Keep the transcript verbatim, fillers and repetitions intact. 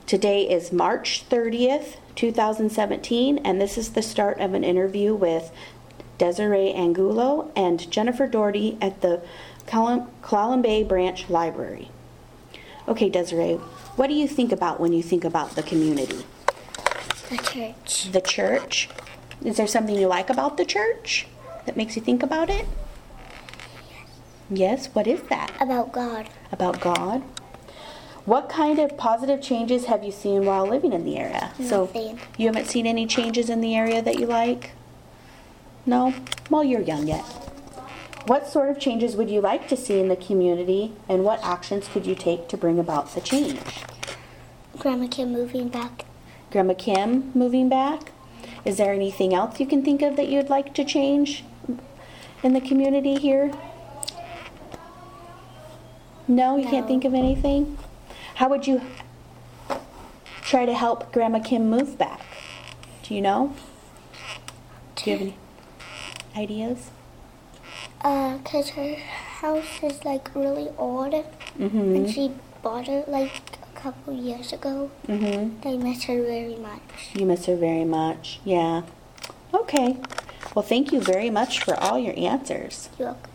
Today is March thirtieth, two thousand seventeen, and this is the start of an interview with Desiree Angulo and Jennifer Doherty at the Clallam Bay Branch Library. Okay, Desiree, what do you think about when you think about the community? The church. The church? Is there something you like about the church that makes you think about it? Yes, what is that? About God. About God? What kind of positive changes have you seen while living in the area? Nothing. So you haven't seen any changes in the area that you like? No? Well, you're young yet. What sort of changes would you like to see in the community, and what actions could you take to bring about the change? Grandma Kim moving back. Grandma Kim moving back? Is there anything else you can think of that you'd like to change in the community here? No, you No. can't think of anything? How would you try to help Grandma Kim move back? Do you know? Do you have any ideas? Uh, cause her house is like really old, Mm-hmm. and she bought it like a couple years ago. Mm-hmm. I miss her very much. You miss her very much. Yeah. Okay. Well, thank you very much for all your answers. You're welcome.